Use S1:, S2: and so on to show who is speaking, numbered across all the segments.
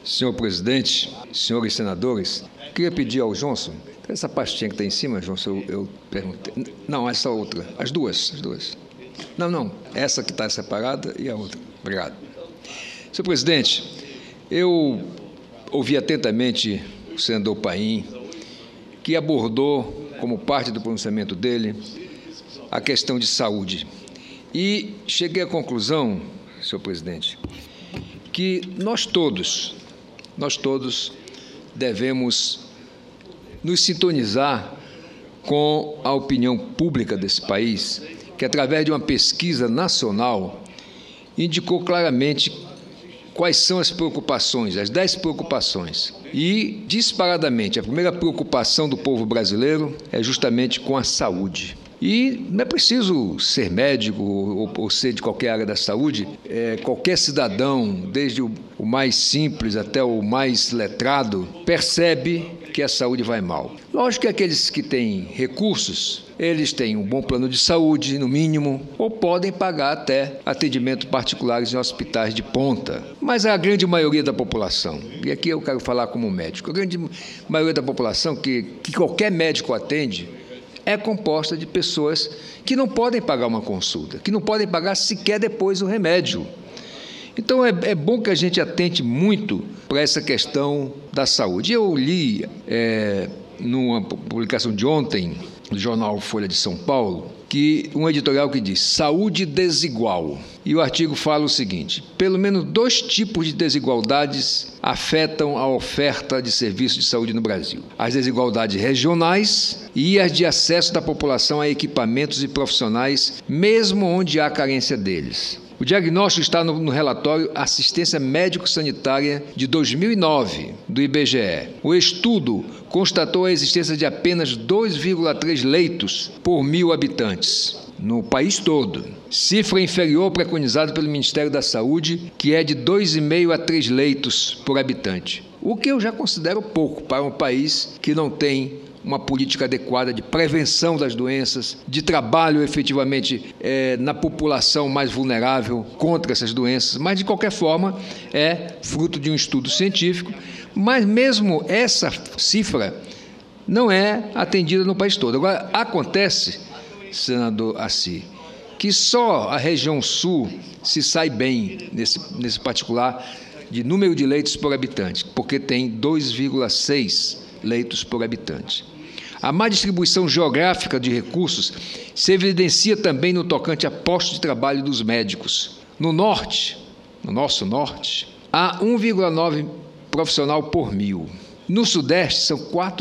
S1: Senhor presidente, senhores senadores, queria pedir ao Johnson, essa pastinha que está em cima, Johnson, eu perguntei. Não, essa outra, as duas. Não, essa que está separada e a outra. Obrigado. Senhor presidente, eu ouvi atentamente o senador Paim, que abordou, como parte do pronunciamento dele, a questão de saúde. E cheguei à conclusão, senhor presidente, que nós todos devemos nos sintonizar com a opinião pública desse país, que através de uma pesquisa nacional indicou claramente quais são as preocupações, as 10 preocupações. E, disparadamente, a primeira preocupação do povo brasileiro é justamente com a saúde. E não é preciso ser médico ou ser de qualquer área da saúde, qualquer cidadão, desde o mais simples até o mais letrado, percebe que a saúde vai mal. Lógico que aqueles que têm recursos, eles têm um bom plano de saúde, no mínimo, ou podem pagar até atendimentos particulares em hospitais de ponta. Mas a grande maioria da população, e aqui eu quero falar como médico, a grande maioria da população que qualquer médico atende, é composta de pessoas que não podem pagar uma consulta, que não podem pagar sequer depois o remédio. Então, é bom que a gente atente muito para essa questão da saúde. Eu li, numa publicação de ontem, do jornal Folha de São Paulo, que um editorial que diz saúde desigual. E o artigo fala o seguinte: pelo menos 2 tipos de desigualdades afetam a oferta de serviços de saúde no Brasil. As desigualdades regionais e as de acesso da população a equipamentos e profissionais, mesmo onde há carência deles. O diagnóstico está no relatório Assistência Médico-Sanitária de 2009, do IBGE. O estudo constatou a existência de apenas 2,3 leitos por 1.000 habitantes no país todo, cifra inferior preconizada pelo Ministério da Saúde, que é de 2,5 a 3 leitos por habitante, o que eu já considero pouco para um país que não tem uma política adequada de prevenção das doenças, de trabalho efetivamente na população mais vulnerável contra essas doenças, mas de qualquer forma é fruto de um estudo científico, mas mesmo essa cifra não é atendida no país todo. Agora, acontece, senador Assi, que só a região sul se sai bem nesse particular de número de leitos por habitante, porque tem 2,6 leitos por habitante. A má distribuição geográfica de recursos se evidencia também no tocante a postos de trabalho dos médicos. No norte, no nosso norte, há 1,9 profissional por 1.000. No sudeste, são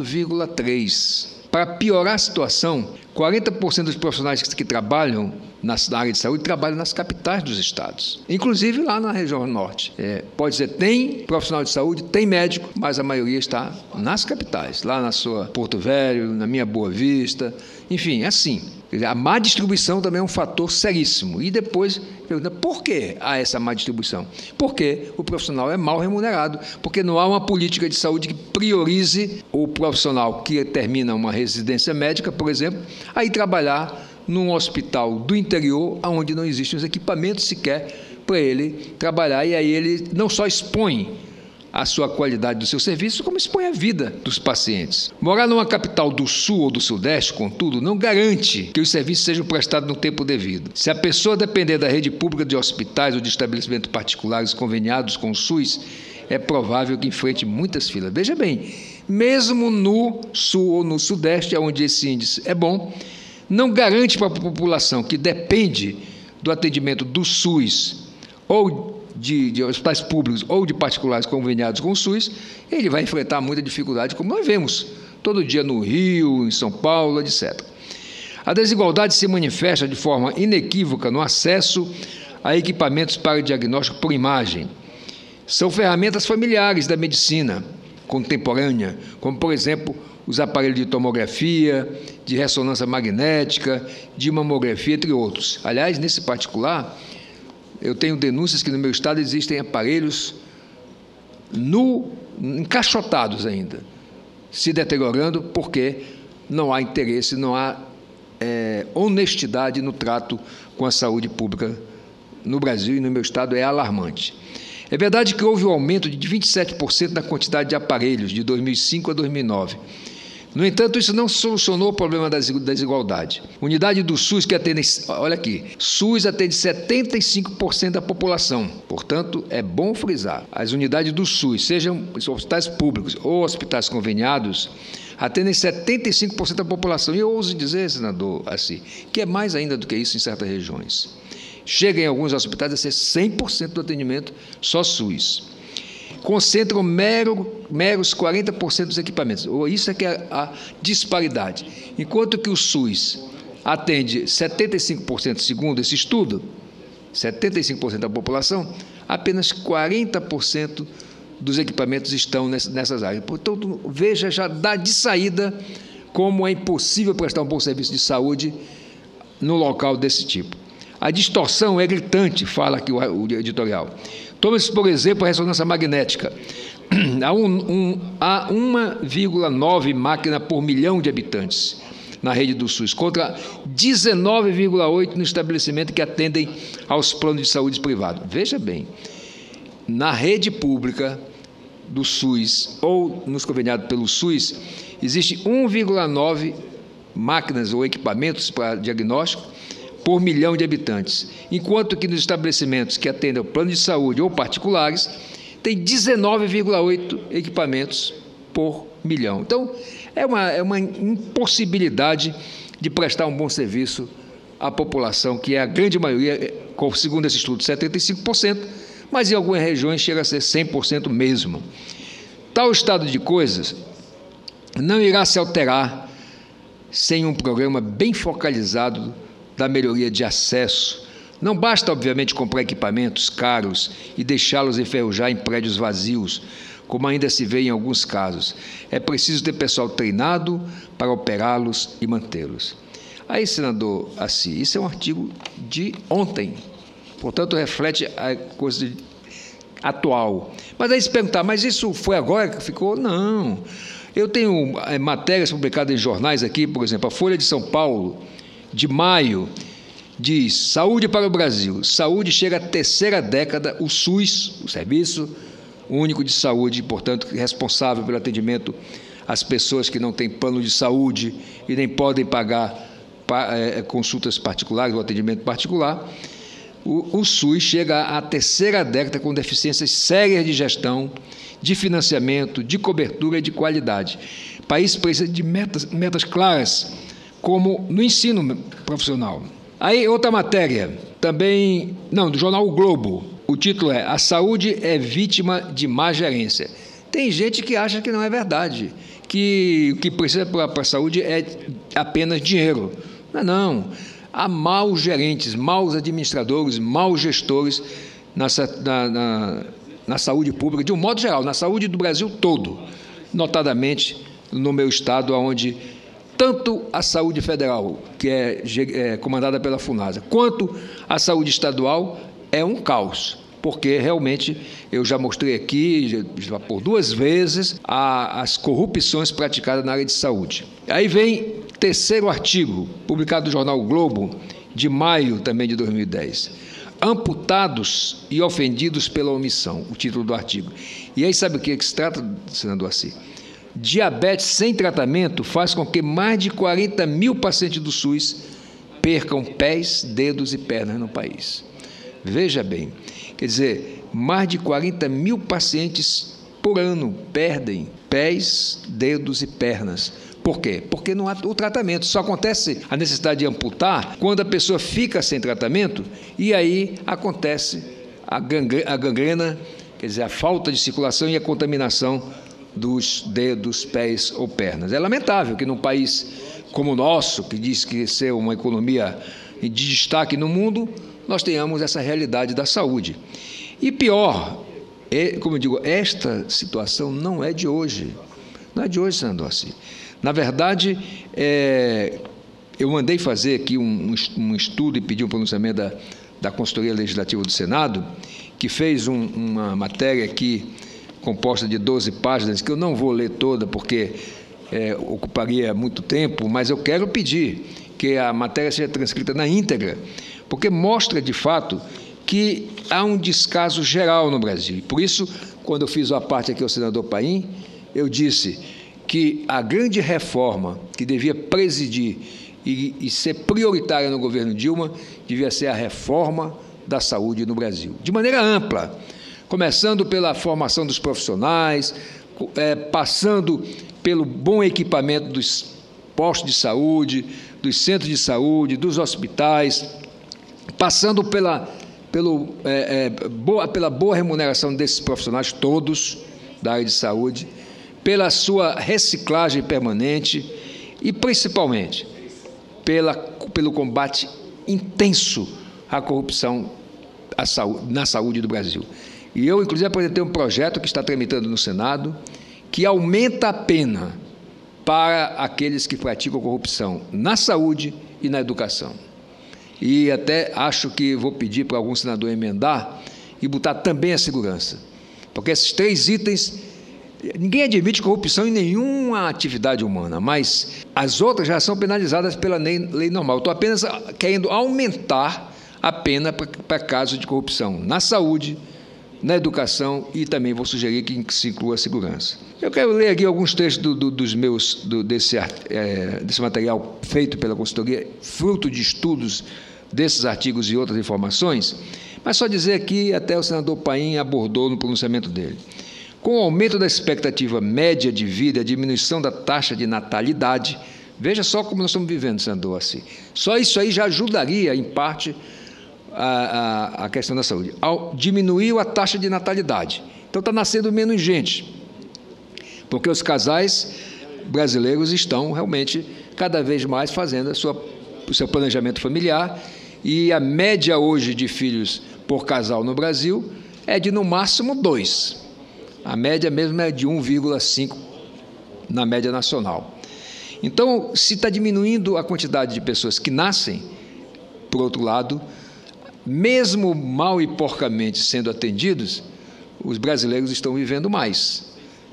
S1: 4,3. Para piorar a situação, 40% dos profissionais que trabalham na área de saúde trabalham nas capitais dos estados, inclusive lá na região norte. Pode dizer, tem profissional de saúde, tem médico, mas a maioria está nas capitais, lá na sua Porto Velho, na minha Boa Vista, enfim, é assim. A má distribuição também é um fator seríssimo. E depois, pergunta, por que há essa má distribuição? Porque o profissional é mal remunerado, porque não há uma política de saúde que priorize o profissional que termina uma residência médica, por exemplo, a ir trabalhar num hospital do interior, onde não existem os equipamentos sequer para ele trabalhar, e aí ele não só expõe a sua qualidade do seu serviço, como expõe a vida dos pacientes. Morar numa capital do sul ou do sudeste, contudo, não garante que os serviços sejam prestados no tempo devido. Se a pessoa depender da rede pública de hospitais ou de estabelecimentos particulares conveniados com o SUS, é provável que enfrente muitas filas. Veja bem, mesmo no sul ou no sudeste, onde esse índice é bom, não garante para a população que depende do atendimento do SUS ou de hospitais públicos ou de particulares conveniados com o SUS, ele vai enfrentar muita dificuldade, como nós vemos todo dia no Rio, em São Paulo, etc. A desigualdade se manifesta de forma inequívoca no acesso a equipamentos para diagnóstico por imagem. São ferramentas familiares da medicina contemporânea, como, por exemplo, os aparelhos de tomografia, de ressonância magnética, de mamografia, entre outros. Aliás, nesse particular, eu tenho denúncias que no meu estado existem aparelhos encaixotados ainda, se deteriorando porque não há interesse, não há honestidade no trato com a saúde pública no Brasil, e no meu estado é alarmante. É verdade que houve um aumento de 27% na quantidade de aparelhos de 2005 a 2009. No entanto, isso não solucionou o problema da desigualdade. Unidade do SUS que atende, olha aqui, SUS atende 75% da população. Portanto, é bom frisar, as unidades do SUS, sejam hospitais públicos ou hospitais conveniados, atendem 75% da população. E eu ouso dizer, senador Assi, que é mais ainda do que isso em certas regiões. Chega em alguns hospitais a ser 100% do atendimento só SUS. Concentram meros 40% dos equipamentos. Isso é que é a disparidade. Enquanto que o SUS atende 75%, segundo esse estudo, 75% da população, apenas 40% dos equipamentos estão nessas áreas. Portanto, veja, já dá de saída como é impossível prestar um bom serviço de saúde no local desse tipo. A distorção é gritante, fala aqui o editorial. Tome-se, por exemplo, a ressonância magnética. Há 1,9 máquina por milhão de habitantes na rede do SUS, contra 19,8 no estabelecimento que atendem aos planos de saúde privados. Veja bem, na rede pública do SUS ou nos conveniados pelo SUS, existe 1,9 máquinas ou equipamentos para diagnóstico por milhão de habitantes, enquanto que nos estabelecimentos que atendem ao plano de saúde ou particulares, tem 19,8 equipamentos por milhão. Então, é uma impossibilidade de prestar um bom serviço à população, que é a grande maioria, segundo esse estudo, 75%, mas em algumas regiões chega a ser 100% mesmo. Tal estado de coisas não irá se alterar sem um programa bem focalizado da melhoria de acesso. Não basta, obviamente, comprar equipamentos caros e deixá-los enferrujar em prédios vazios, como ainda se vê em alguns casos. É preciso ter pessoal treinado para operá-los e mantê-los. Aí, senador Assi, isso é um artigo de ontem, portanto, reflete a coisa atual. Mas aí se perguntar, mas isso foi agora que ficou? Não. Eu tenho matérias publicadas em jornais aqui, por exemplo, a Folha de São Paulo, de maio, diz: saúde para o Brasil. Saúde chega à terceira década, o SUS, o Serviço Único de Saúde, portanto, responsável pelo atendimento às pessoas que não têm plano de saúde e nem podem pagar consultas particulares ou atendimento particular. O SUS chega à terceira década com deficiências sérias de gestão, de financiamento, de cobertura e de qualidade. O país precisa de metas claras, como no ensino profissional. Aí, outra matéria, também, do jornal O Globo. O título é: A saúde é vítima de má gerência. Tem gente que acha que não é verdade, que o que precisa para a saúde é apenas dinheiro. Não. Há maus gerentes, maus administradores, maus gestores na saúde pública, de um modo geral, na saúde do Brasil todo, notadamente no meu estado, onde tanto a saúde federal, que é comandada pela FUNASA, quanto a saúde estadual, é um caos, porque realmente eu já mostrei aqui, já por 2 vezes, as corrupções praticadas na área de saúde. Aí vem terceiro artigo, publicado no jornal o Globo, de maio também de 2010. Amputados e ofendidos pela omissão, o título do artigo. E aí sabe o que se trata, senador Assi? Diabetes sem tratamento faz com que mais de 40 mil pacientes do SUS percam pés, dedos e pernas no país. Veja bem, quer dizer, mais de 40 mil pacientes por ano perdem pés, dedos e pernas. Por quê? Porque não há o tratamento. Só acontece a necessidade de amputar quando a pessoa fica sem tratamento e aí acontece a gangrena, quer dizer, a falta de circulação e a contaminação dos dedos, pés ou pernas. É lamentável que num país como o nosso, que diz que ser uma economia de destaque no mundo, nós tenhamos essa realidade da saúde. E pior, como eu digo, esta situação não é de hoje. Não é de hoje, senador Assi. Na verdade, eu mandei fazer aqui um estudo e pedi um pronunciamento da Consultoria Legislativa do Senado, que fez uma matéria aqui composta de 12 páginas, que eu não vou ler toda porque ocuparia muito tempo, mas eu quero pedir que a matéria seja transcrita na íntegra, porque mostra, de fato, que há um descaso geral no Brasil. E por isso, quando eu fiz a parte aqui ao senador Paim, eu disse que a grande reforma que devia presidir e ser prioritária no governo Dilma devia ser a reforma da saúde no Brasil, de maneira ampla, começando pela formação dos profissionais, passando pelo bom equipamento dos postos de saúde, dos centros de saúde, dos hospitais, passando pela boa remuneração desses profissionais todos da área de saúde, pela sua reciclagem permanente e, principalmente, pelo combate intenso à corrupção na saúde do Brasil. E eu, inclusive, apresentei um projeto que está tramitando no Senado, que aumenta a pena para aqueles que praticam corrupção na saúde e na educação. E até acho que vou pedir para algum senador emendar e botar também a segurança, porque esses 3 itens, ninguém admite corrupção em nenhuma atividade humana, mas as outras já são penalizadas pela lei normal. Estou apenas querendo aumentar a pena para casos de corrupção na saúde, na educação, e também vou sugerir que se inclua a segurança. Eu quero ler aqui alguns trechos desse material feito pela consultoria, fruto de estudos desses artigos e outras informações, mas só dizer que até o senador Paim abordou no pronunciamento dele. Com o aumento da expectativa média de vida e a diminuição da taxa de natalidade, veja só como nós estamos vivendo, senador Assi. Só isso aí já ajudaria, em parte, a questão da saúde. Diminuiu a taxa de natalidade. Então está nascendo menos gente, porque os casais brasileiros estão realmente cada vez mais fazendo o seu planejamento familiar, e a média hoje de filhos por casal no Brasil é de, no máximo, 2. A média mesmo é de 1,5 na média nacional. Então, se está diminuindo a quantidade de pessoas que nascem, por outro lado, mesmo mal e porcamente sendo atendidos, os brasileiros estão vivendo mais,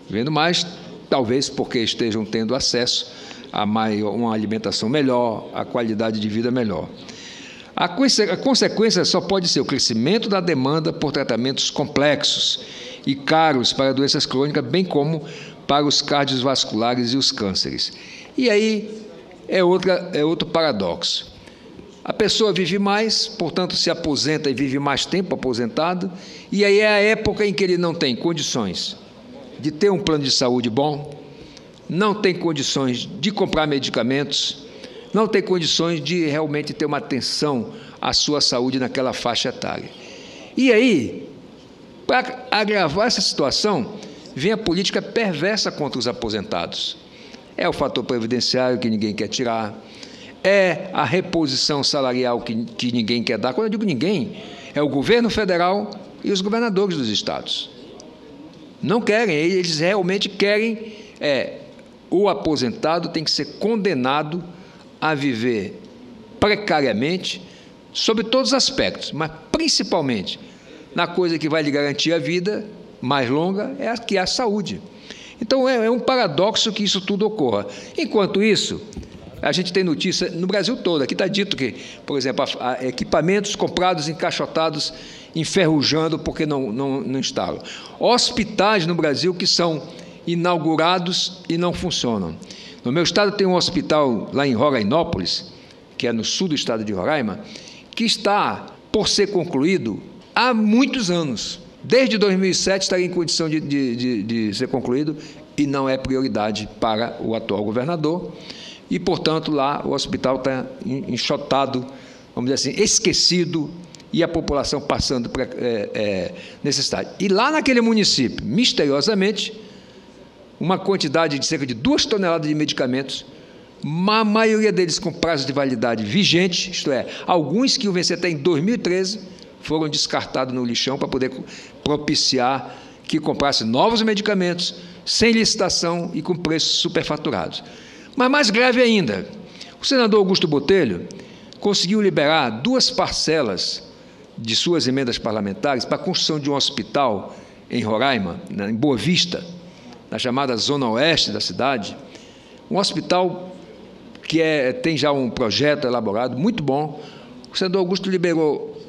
S1: talvez porque estejam tendo acesso a uma alimentação melhor, a qualidade de vida melhor. A consequência só pode ser o crescimento da demanda por tratamentos complexos e caros para doenças crônicas, bem como para os cardiovasculares e os cânceres. E aí é outro paradoxo. A pessoa vive mais, portanto, se aposenta e vive mais tempo aposentado, e aí é a época em que ele não tem condições de ter um plano de saúde bom, não tem condições de comprar medicamentos, não tem condições de realmente ter uma atenção à sua saúde naquela faixa etária. E aí, para agravar essa situação, vem a política perversa contra os aposentados. É o fator previdenciário que ninguém quer tirar, é a reposição salarial que ninguém quer dar. Quando eu digo ninguém, é o governo federal e os governadores dos estados. Não querem, eles realmente querem, o aposentado tem que ser condenado a viver precariamente, sob todos os aspectos, mas principalmente na coisa que vai lhe garantir a vida mais longa, que é a saúde. Então, é um paradoxo que isso tudo ocorra. Enquanto isso, a gente tem notícia no Brasil todo. Aqui está dito que, por exemplo, equipamentos comprados, encaixotados, enferrujando porque não instalam. Hospitais no Brasil que são inaugurados e não funcionam. No meu estado tem um hospital lá em Rorainópolis, que é no sul do estado de Roraima, que está por ser concluído há muitos anos. Desde 2007 está em condição de ser concluído e não é prioridade para o atual governador. E, portanto, lá o hospital está enxotado, vamos dizer assim, esquecido, e a população passando por necessidade. E lá naquele município, misteriosamente, uma quantidade de cerca de 2 toneladas de medicamentos, a maioria deles com prazo de validade vigente, isto é, alguns que iam vencer até em 2013, foram descartados no lixão para poder propiciar que comprasse novos medicamentos, sem licitação e com preços superfaturados. Mas mais grave ainda, o senador Augusto Botelho conseguiu liberar 2 parcelas de suas emendas parlamentares para a construção de um hospital em Roraima, em Boa Vista, na chamada Zona Oeste da cidade, um hospital que tem já um projeto elaborado, muito bom. O senador Augusto liberou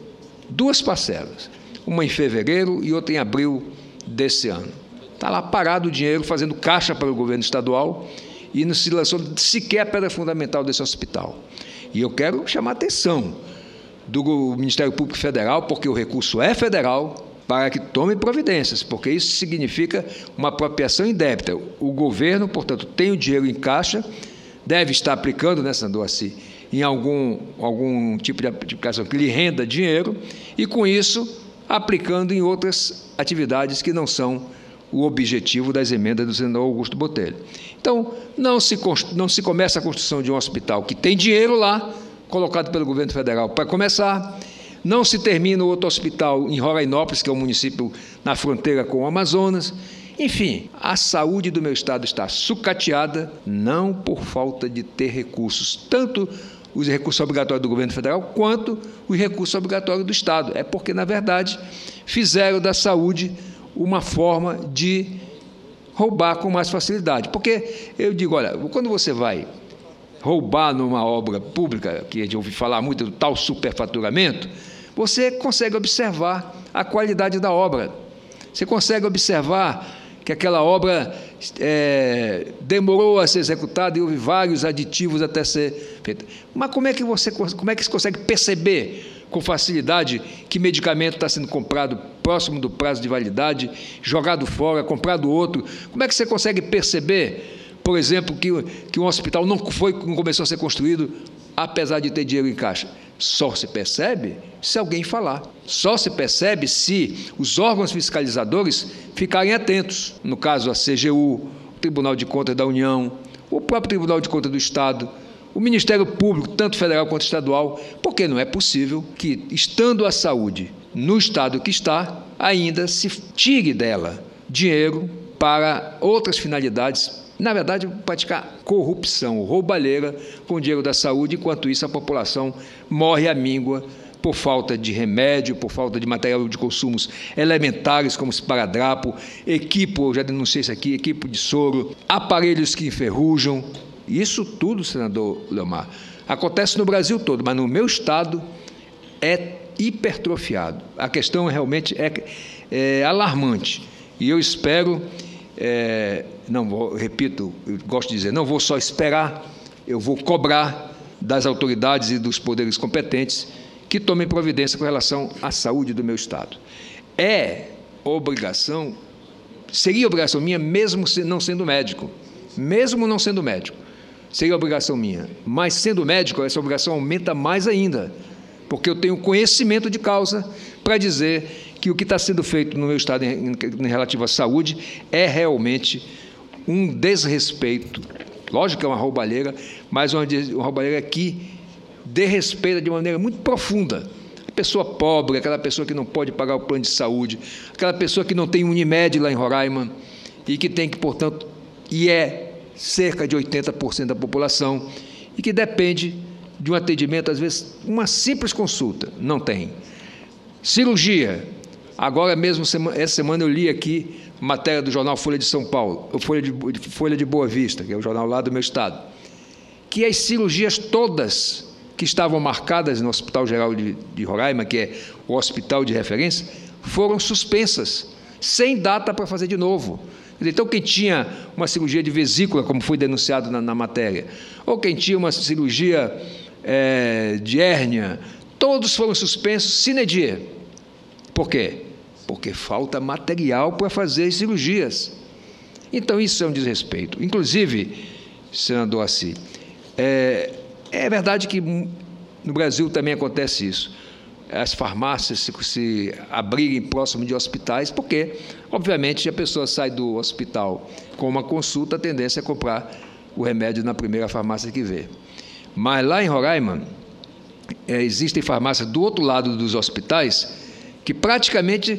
S1: 2 parcelas, uma em fevereiro e outra em abril desse ano. Está lá parado o dinheiro, fazendo caixa para o governo estadual, e não se lançou sequer a pedra fundamental desse hospital. E eu quero chamar a atenção do Ministério Público Federal, porque o recurso é federal, para que tome providências, porque isso significa uma apropriação indébita. O governo, portanto, tem o dinheiro em caixa, deve estar aplicando, né, Sandoassi, em algum tipo de aplicação que lhe renda dinheiro, e, com isso, aplicando em outras atividades que não são o objetivo das emendas do senador Augusto Botelho. Então, não se começa a construção de um hospital que tem dinheiro lá, colocado pelo governo federal para começar, não se termina outro hospital em Rorainópolis, que é um município na fronteira com o Amazonas. Enfim, a saúde do meu estado está sucateada, não por falta de ter recursos, tanto os recursos obrigatórios do governo federal, quanto os recursos obrigatórios do estado. É porque, na verdade, fizeram da saúde uma forma de roubar com mais facilidade. Porque eu digo, olha, quando você vai roubar numa obra pública, que a gente ouve falar muito do tal superfaturamento, você consegue observar a qualidade da obra. Você consegue observar que aquela obra demorou a ser executada e houve vários aditivos até ser feita. Mas como é que você consegue perceber com facilidade que medicamento está sendo comprado próximo do prazo de validade, jogado fora, comprado outro? Como é que você consegue perceber, por exemplo, que um hospital não começou a ser construído, apesar de ter dinheiro em caixa? Só se percebe se alguém falar. Só se percebe se os órgãos fiscalizadores ficarem atentos. No caso, a CGU, o Tribunal de Contas da União, o próprio Tribunal de Contas do Estado, o Ministério Público, tanto federal quanto estadual, porque não é possível que, estando a saúde no estado que está, ainda se tire dela dinheiro para outras finalidades, na verdade, praticar corrupção, roubalheira com o dinheiro da saúde, enquanto isso a população morre à míngua por falta de remédio, por falta de material de consumos elementares, como esparadrapo, eu já denunciei isso aqui, equipe de soro, aparelhos que enferrujam. Isso tudo, senador Leomar, acontece no Brasil todo, mas no meu estado é hipertrofiado. A questão realmente é alarmante. E eu espero... repito, eu gosto de dizer, não vou só esperar, eu vou cobrar das autoridades e dos poderes competentes que tomem providência com relação à saúde do meu estado. Seria obrigação minha, mesmo não sendo médico, seria obrigação minha, mas sendo médico, essa obrigação aumenta mais ainda, porque eu tenho conhecimento de causa para dizer que o que está sendo feito no meu estado em relativo à saúde é realmente um desrespeito. Lógico que é uma roubalheira, mas uma roubalheira que desrespeita de maneira muito profunda a pessoa pobre, aquela pessoa que não pode pagar o plano de saúde, aquela pessoa que não tem Unimed lá em Roraima e que tem que, portanto, cerca de 80% da população e que depende de um atendimento, às vezes, uma simples consulta. Não tem. Cirurgia. Agora mesmo, essa semana eu li aqui matéria do jornal Folha de São Paulo, Folha de Boa Vista, que é o jornal lá do meu estado, que as cirurgias todas que estavam marcadas no Hospital Geral de Roraima, que é o hospital de referência, foram suspensas, sem data para fazer de novo. Então, quem tinha uma cirurgia de vesícula, como foi denunciado na matéria, ou quem tinha uma cirurgia de hérnia, todos foram suspensos sine die. Por quê? Porque falta material para fazer as cirurgias. Então, isso é um desrespeito. Inclusive, senador Assi, é verdade que no Brasil também acontece isso. As farmácias se abrirem próximo de hospitais, porque, obviamente, a pessoa sai do hospital com uma consulta, a tendência é comprar o remédio na primeira farmácia que vê. Mas lá em Roraima, existem farmácias do outro lado dos hospitais que praticamente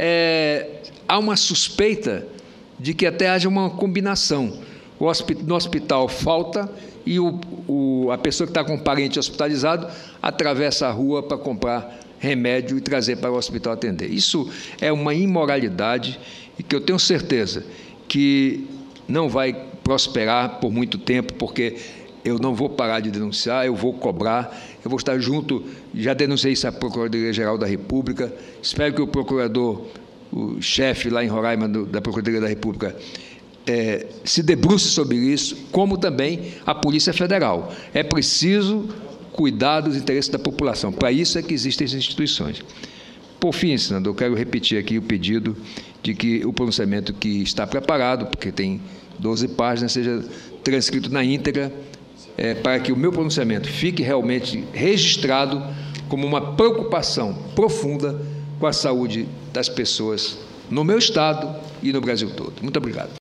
S1: há uma suspeita de que até haja uma combinação. No hospital falta e a pessoa que está com um parente hospitalizado atravessa a rua para comprar remédio e trazer para o hospital atender. Isso é uma imoralidade e que eu tenho certeza que não vai prosperar por muito tempo, porque eu não vou parar de denunciar, eu vou cobrar, eu vou estar junto, já denunciei isso à Procuradoria-Geral da República, espero que o procurador, o chefe lá em Roraima da Procuradoria da República, se debruce sobre isso, como também a Polícia Federal. É preciso cuidar dos interesses da população, para isso é que existem as instituições. Por fim, senador, quero repetir aqui o pedido de que o pronunciamento que está preparado, porque tem 12 páginas, seja transcrito na íntegra, para que o meu pronunciamento fique realmente registrado como uma preocupação profunda com a saúde das pessoas no meu Estado e no Brasil todo. Muito obrigado.